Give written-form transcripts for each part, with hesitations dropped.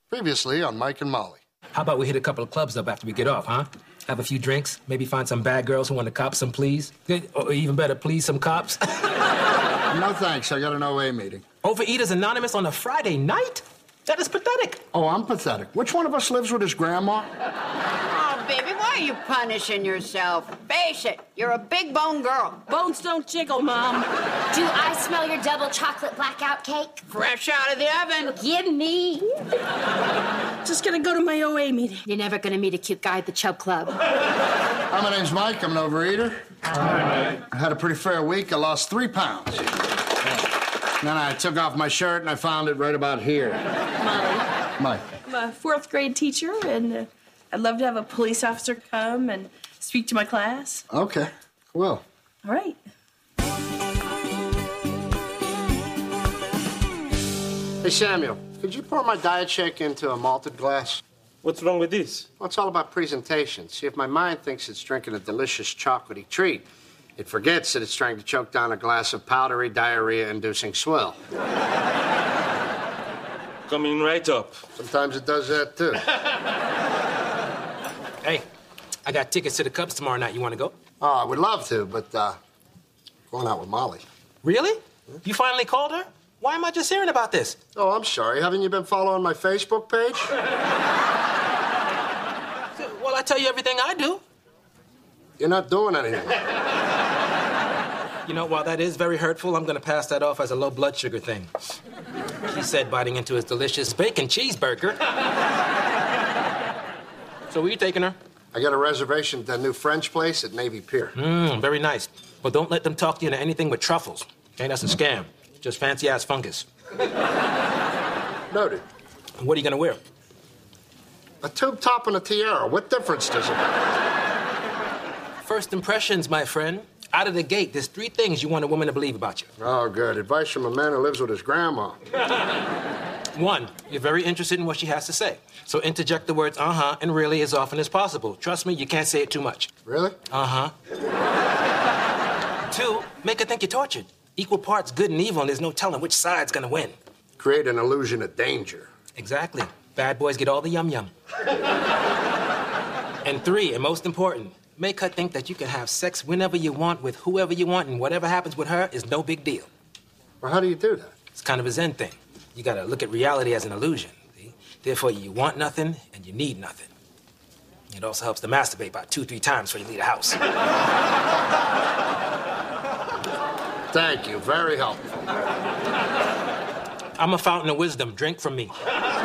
Previously on Mike and Molly. How about we hit a couple of clubs up after we get off, huh? Have a few drinks, maybe find some bad girls who want to cop some please. Or even better, please some cops. No thanks, I got an OA meeting. Overeaters Anonymous on a Friday night? That is pathetic. Oh, I'm pathetic. Which one of us lives with his grandma? Oh, baby, why are you punishing yourself? Face it, you're a big bone girl. Bones don't jiggle, Mom. Do I smell your double chocolate blackout cake? Fresh out of the oven. Give me. Just gonna go to my OA meeting. You're never gonna meet a cute guy at the Chub Club. Hi, my name's Mike. I'm an overeater. Hi. I had a pretty fair week. I lost 3 pounds. Then I took off my shirt and I found it right about here. Molly. Mike. I'm a 4th grade teacher, and I'd love to have a police officer come and speak to my class. Okay, well. All right. Hey, Samuel, could you pour my diet shake into a malted glass? What's wrong with this? Well, it's all about presentation. See, if my mind thinks it's drinking a delicious chocolatey treat, it forgets that it's trying to choke down a glass of powdery, diarrhea-inducing swill. Coming right up. Sometimes it does that, too. Hey, I got tickets to the Cubs tomorrow night. You want to go? Oh, I would love to, but, going out with Molly. Really? You finally called her? Why am I just hearing about this? Oh, I'm sorry. Haven't you been following my Facebook page? Well, I tell you everything I do. You're not doing anything. You know, while that is very hurtful, I'm going to pass that off as a low blood sugar thing. He said, biting into his delicious bacon cheeseburger. So where you taking her? I got a reservation at that new French place at Navy Pier. Very nice. Well, don't let them talk you into anything with truffles. Okay, that's a scam. Just fancy-ass fungus. Noted. What are you going to wear? A tube top and a tiara. What difference does it make? First impressions, my friend. Out of the gate, there's 3 things you want a woman to believe about you. Oh, good. Advice from a man who lives with his grandma. 1, you're very interested in what she has to say. So interject the words uh-huh and really as often as possible. Trust me, you can't say it too much. Really? Uh-huh. 2, make her think you're tortured. Equal parts good and evil, and there's no telling which side's gonna win. Create an illusion of danger. Exactly. Bad boys get all the yum-yum. And 3, and most important, make her think that you can have sex whenever you want with whoever you want, and whatever happens with her is no big deal. Well, how do you do that? It's kind of a Zen thing. You gotta look at reality as an illusion. See? Therefore, you want nothing and you need nothing. It also helps to masturbate about 2-3 times before you leave the house. Thank you. Very helpful. I'm a fountain of wisdom. Drink from me.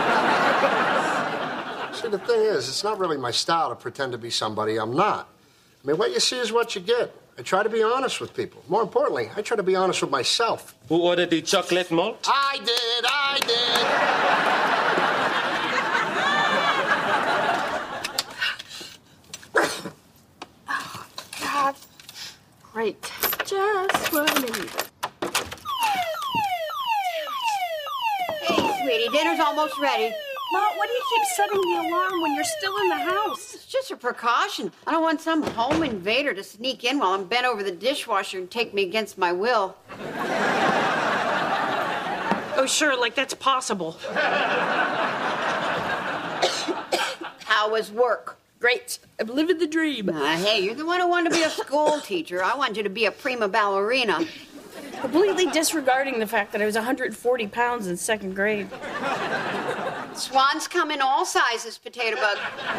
See, the thing is, it's not really my style to pretend to be somebody I'm not. I mean, what you see is what you get. I try to be honest with people. More importantly, I try to be honest with myself. Who ordered the chocolate malt? I did. Oh, God. Great. Just what I needed. Hey, sweetie, dinner's almost ready. Mom, why do you keep setting the alarm when you're still in the house? It's just a precaution. I don't want some home invader to sneak in while I'm bent over the dishwasher and take me against my will. Oh, sure, like that's possible. How was work? Great. I'm living the dream. Hey, you're the one who wanted to be a school teacher. I wanted you to be a prima ballerina. Completely disregarding the fact that I was 140 pounds in 2nd grade. Swans come in all sizes, Potato Bug.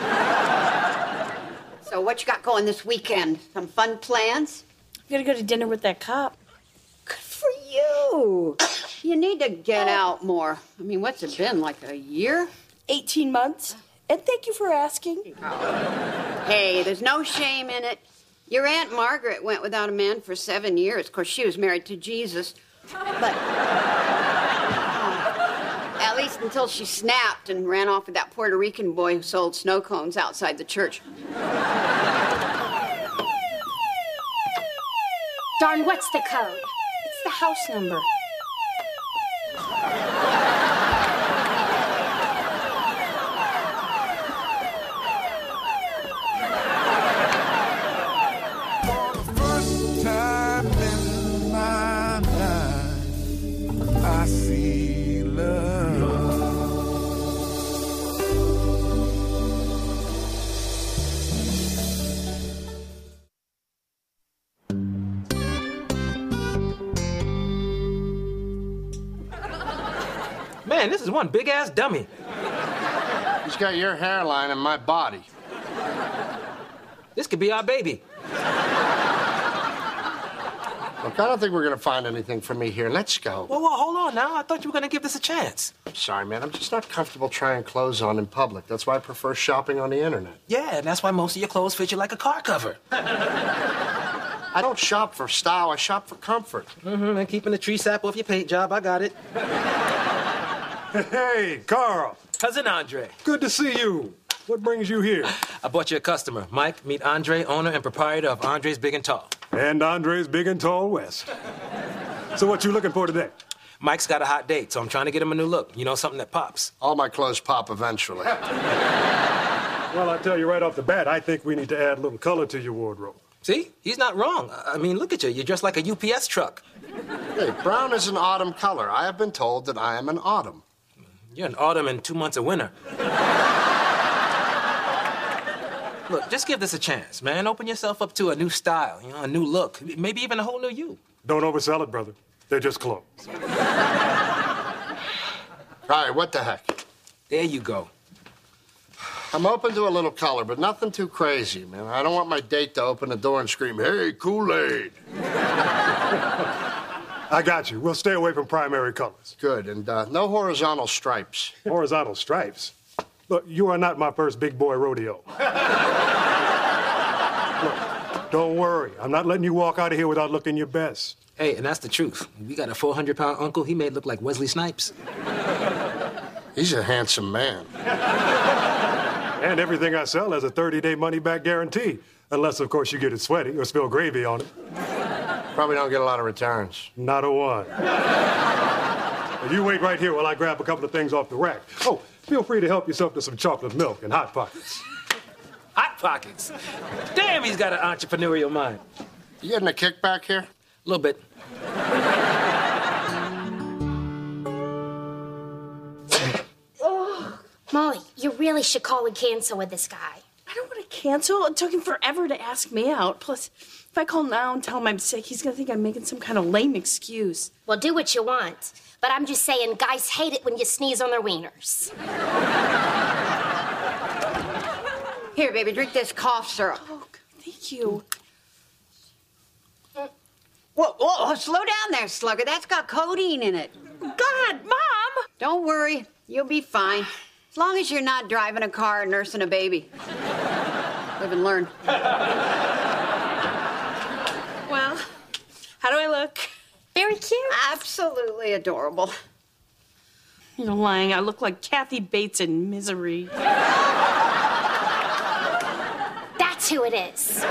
So what you got going this weekend? Some fun plans? I'm gonna go to dinner with that cop. Good for you. You need to get out more. I mean, what's it been, like a year? 18 months. And thank you for asking. Hey, there's no shame in it. Your Aunt Margaret went without a man for 7 years. Of course, she was married to Jesus. But at least until she snapped and ran off with that Puerto Rican boy who sold snow cones outside the church. Darn, what's the code? It's the house number. Man, this is one big-ass dummy. He's got your hairline and my body. This could be our baby. Look, I don't think we're going to find anything for me here. Let's go. Whoa, hold on now. I thought you were going to give this a chance. I'm sorry, man. I'm just not comfortable trying clothes on in public. That's why I prefer shopping on the internet. Yeah, and that's why most of your clothes fit you like a car cover. I don't shop for style. I shop for comfort. And keeping the tree sap off your paint job, I got it. Hey, Carl. Cousin Andre. Good to see you. What brings you here? I brought you a customer. Mike, meet Andre, owner and proprietor of Andre's Big and Tall. And Andre's Big and Tall West. So what you looking for today? Mike's got a hot date, so I'm trying to get him a new look. You know, something that pops. All my clothes pop eventually. Well, I'll tell you right off the bat, I think we need to add a little color to your wardrobe. See? He's not wrong. I mean, look at you. You're dressed like a UPS truck. Hey, brown is an autumn color. I have been told that I am an autumn. You're an autumn and 2 months of winter. Look, just give this a chance, man. Open yourself up to a new style, you know, a new look. Maybe even a whole new you. Don't oversell it, brother. They're just clothes. All right, what the heck? There you go. I'm open to a little color, but nothing too crazy, man. I don't want my date to open the door and scream, "Hey, Kool-Aid." I got you. We'll stay away from primary colors. Good, and no horizontal stripes. Horizontal stripes. Look, you are not my first big boy rodeo. Look, don't worry. I'm not letting you walk out of here without looking your best. Hey, and that's the truth. We got a 400-pound uncle. He made look like Wesley Snipes. He's a handsome man. And everything I sell has a 30-day money-back guarantee. Unless, of course, you get it sweaty or spill gravy on it. Probably don't get a lot of returns. Not a one. Well, you wait right here while I grab a couple of things off the rack. Oh, feel free to help yourself to some chocolate milk and Hot Pockets. Hot Pockets. Damn, he's got an entrepreneurial mind. You getting a kickback here? A little bit. Molly, you really should call and cancel with this guy. I don't want to cancel. It took him forever to ask me out. Plus, if I call now and tell him I'm sick, he's going to think I'm making some kind of lame excuse. Well, do what you want. But I'm just saying, guys hate it when you sneeze on their wieners. Here, baby, drink this cough syrup. Oh, thank you. Whoa, slow down there, Slugger. That's got codeine in it. God, Mom! Don't worry. You'll be fine. As long as you're not driving a car and nursing a baby. Live and learn. Well, how do I look? Very cute. Absolutely adorable. You're lying. I look like Kathy Bates in Misery. That's who it is.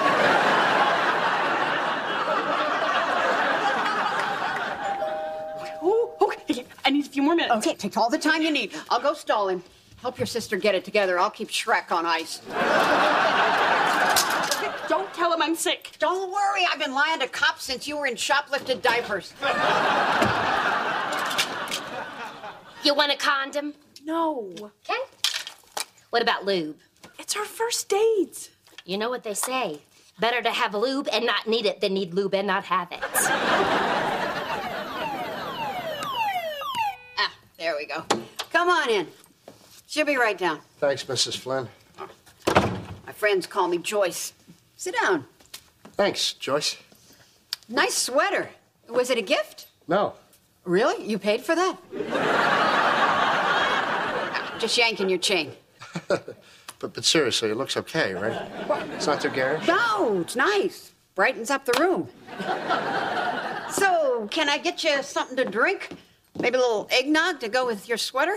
Oh, okay. I need a few more minutes. Okay, take all the time you need. I'll go stall him. Help your sister get it together. I'll keep Shrek on ice. Don't tell him I'm sick. Don't worry, I've been lying to cops since you were in shoplifted diapers. You want a condom? No. Okay. What about lube? It's our first date. You know what they say. Better to have lube and not need it than need lube and not have it. There we go. Come on in. She'll be right down. Thanks, Mrs. Flynn. My friends call me Joyce. Sit down. Thanks, Joyce. Nice sweater. Was it a gift? No. Really? You paid for that? Just yanking your chain. But seriously, it looks okay, right? It's not too garish? No, it's nice. Brightens up the room. So, can I get you something to drink? Maybe a little eggnog to go with your sweater?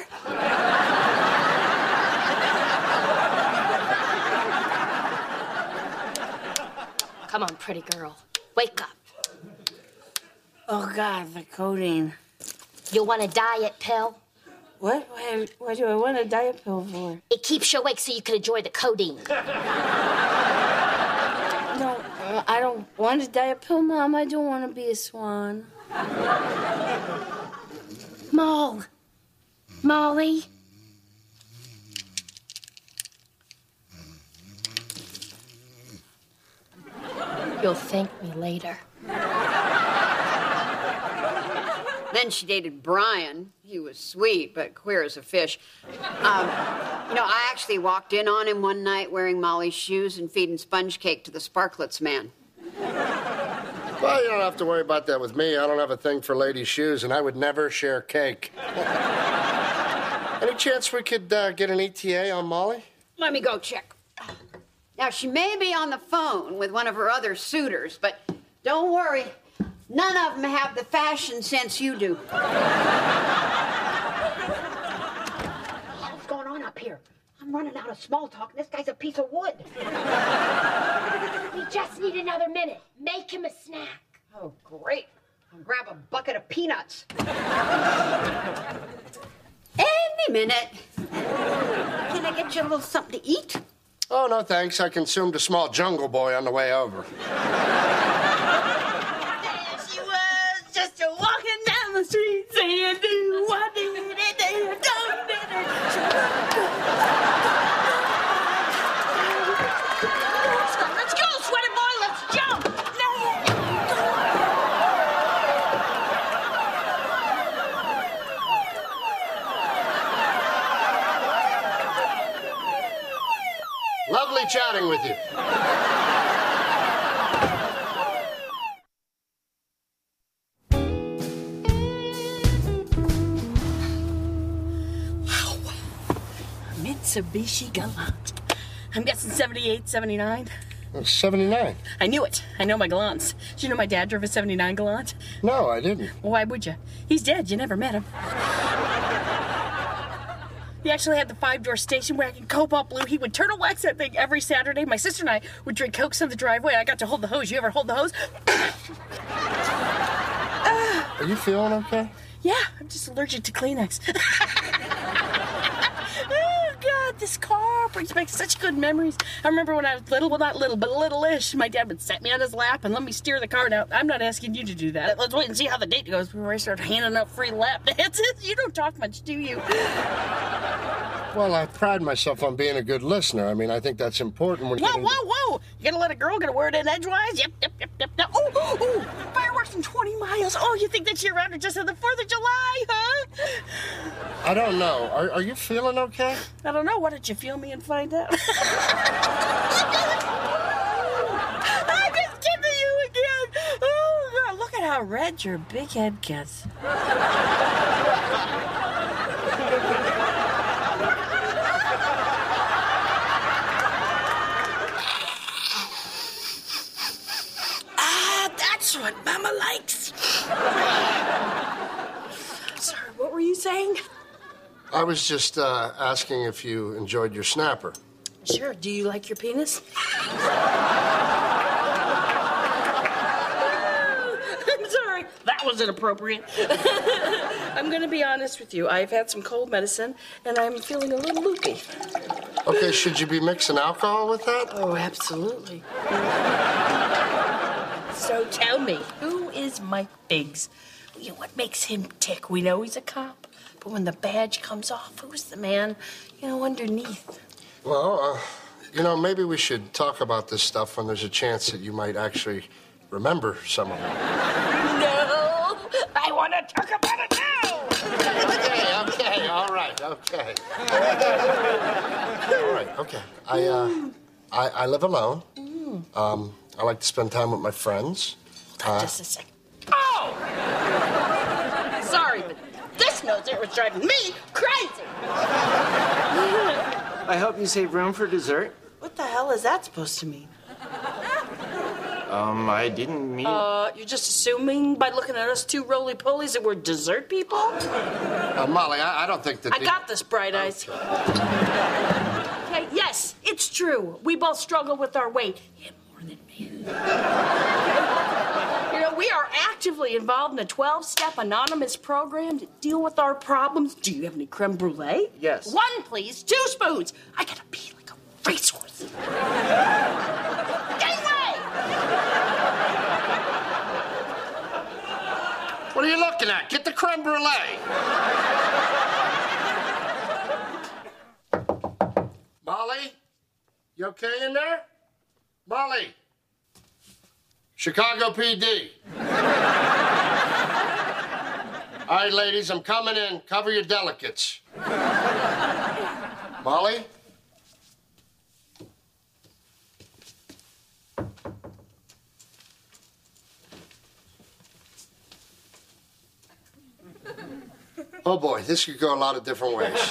Come on, pretty girl. Wake up. Oh, God, the codeine. You want a diet pill? What? Why do I want a diet pill for? It keeps you awake so you can enjoy the codeine. No, I don't want a diet pill, Mom. I don't want to be a swan. Molly. You'll thank me later. Then she dated Brian. He was sweet, but queer as a fish. I actually walked in on him one night wearing Molly's shoes and feeding sponge cake to the Sparklets man. Well, you don't have to worry about that with me. I don't have a thing for ladies' shoes, and I would never share cake. Any chance we could get an ETA on Molly? Let me go check. Now, she may be on the phone with one of her other suitors, but don't worry. None of them have the fashion sense you do. What's going on up here? I'm running out of small talk, and this guy's a piece of wood. We just need another minute. Make him a snack. Oh, great. I'll grab a bucket of peanuts. Any minute. Can I get you a little something to eat? Oh, no, thanks. I consumed a small Jungle Boy on the way over. There she was, just a walking down the street saying, do what did it do, don't did it. Let's go, sweaty boy, let's jump. Lovely chatting with you. Mitsubishi Galant. I'm guessing 78, 79. 79. I knew it. I know my Galants. Did you know my dad drove a 79 Galant? No, I didn't. Well, why would you? He's dead. You never met him. He actually had the 5-door station wagon, Cobalt Blue. He would turtle wax that thing every Saturday. My sister and I would drink Cokes on the driveway. I got to hold the hose. You ever hold the hose? Are you feeling okay? Yeah, I'm just allergic to Kleenex. Oh, God, this car brings back such good memories. I remember when I was little, well, not little, but little-ish, my dad would set me on his lap and let me steer the car. Now, I'm not asking you to do that. Let's wait and see how the date goes before I start handing out free lap dances. You don't talk much, do you? Well, I pride myself on being a good listener. I mean, I think that's important when Whoa! You gonna let a girl get a word in edgewise? Yep. Oh, fireworks in 20 miles. Oh, you think that year round or just on the 4th of July, huh? I don't know. Are you feeling okay? I don't know. Why don't you feel me and find out? I'm just kidding you again. Oh, God, look at how red your big head gets. That's what Mama likes. Sorry, what were you saying? I was just asking if you enjoyed your snapper. Sure. Do you like your penis? I'm sorry. That was inappropriate. I'm going to be honest with you. I've had some cold medicine, and I'm feeling a little loopy. Okay, should you be mixing alcohol with that? Oh, absolutely. So tell me, who is Mike Biggs? You know, what makes him tick? We know he's a cop, but when the badge comes off, who's the man, underneath? Well, maybe we should talk about this stuff when there's a chance that you might actually remember some of it. No, I want to talk about it now. Okay, all right, okay. All right, okay. I live alone. I like to spend time with my friends. Hold on just a second. Oh! Sorry, but this note there was driving me crazy. I hope you save room for dessert. What the hell is that supposed to mean? I didn't mean... You're just assuming by looking at us two roly-polies that we're dessert people? Molly, I don't think that... I got this, Bright Eyes. Okay, yes, it's true. We both struggle with our weight. Him more than me. We are actively involved in a 12-step anonymous program to deal with our problems. Do you have any creme brulee? Yes. 1, please. 2 spoons. I gotta pee like a racehorse. Get away! What are you looking at? Get the creme brulee. Molly? You okay in there? Molly? Chicago PD. I All right, ladies, I'm coming in. Cover your delicates. Molly? Oh, boy, this could go a lot of different ways.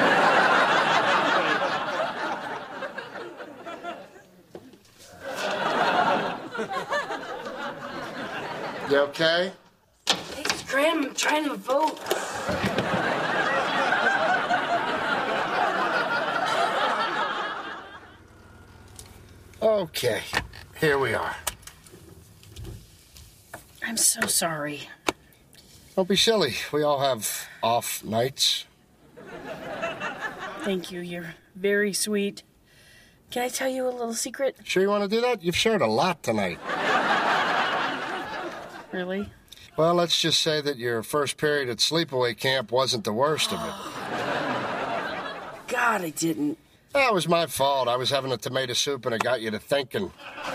You okay? Hey, Graham, I'm trying to vote. Okay, here we are. I'm so sorry. Don't be silly. We all have off nights. Thank you. You're very sweet. Can I tell you a little secret? Sure you want to do that? You've shared a lot tonight. Really? Well, let's just say that your first period at sleepaway camp wasn't the worst of it. God, I didn't. That was my fault. I was having a tomato soup and it got you to thinking.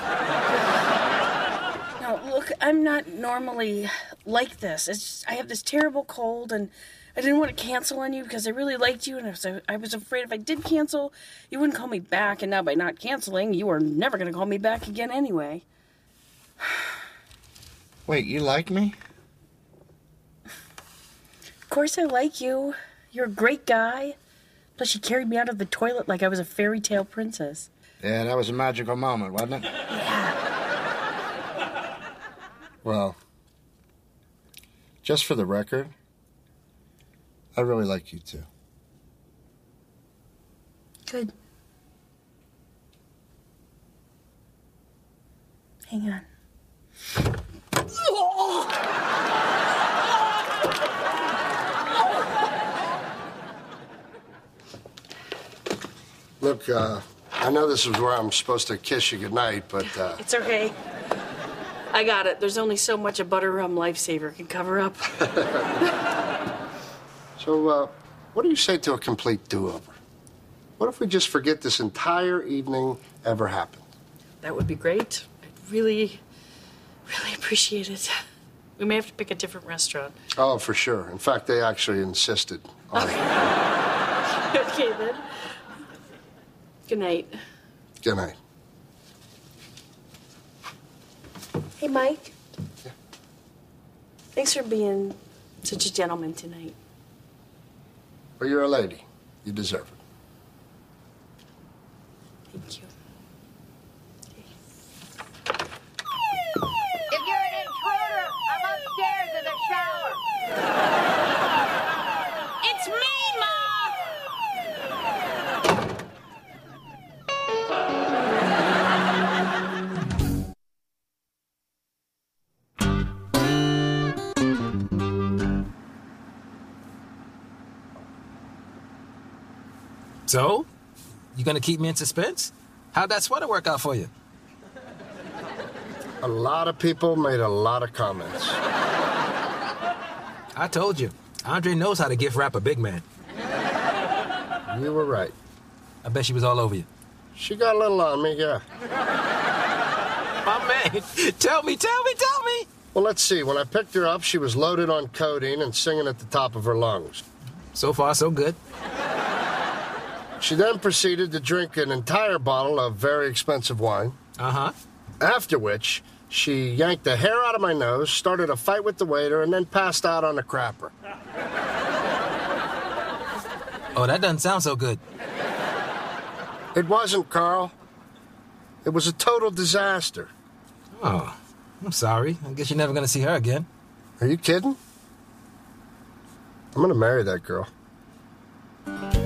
No, look, I'm not normally like this. It's just, I have this terrible cold, and I didn't want to cancel on you because I really liked you, and I was afraid if I did cancel, you wouldn't call me back, and now by not canceling, you are never going to call me back again anyway. Wait, you like me? Of course I like you. You're a great guy. Plus, you carried me out of the toilet like I was a fairy tale princess. Yeah, that was a magical moment, wasn't it? Yeah. Well, just for the record, I really like you too. Good. Hang on. Look, I know this is where I'm supposed to kiss you goodnight, but, It's okay. I got it. There's only so much a butter rum lifesaver can cover up. So, what do you say to a complete do-over? What if we just forget this entire evening ever happened? That would be great. I'd really appreciate it. We may have to pick a different restaurant. Oh, for sure. In fact, they actually insisted on it. Okay, then. Good night. Good night. Hey, Mike. Yeah. Thanks for being such a gentleman tonight. Well, you're a lady. You deserve it. Thank you. If you're an intruder, I'm upstairs in the shower. It's me, Ma! So, you gonna keep me in suspense? How'd that sweater work out for you? A lot of people made a lot of comments. I told you, Andre knows how to gift wrap a big man. You were right. I bet she was all over you. She got a little on me, yeah. My man, tell me. Well, let's see. When I picked her up, she was loaded on codeine and singing at the top of her lungs. So far, so good. She then proceeded to drink an entire bottle of very expensive wine. Uh-huh. After which, she yanked the hair out of my nose, started a fight with the waiter, and then passed out on the crapper. Oh, that doesn't sound so good. It wasn't, Carl. It was a total disaster. Oh, I'm sorry. I guess you're never gonna see her again. Are you kidding? I'm gonna marry that girl.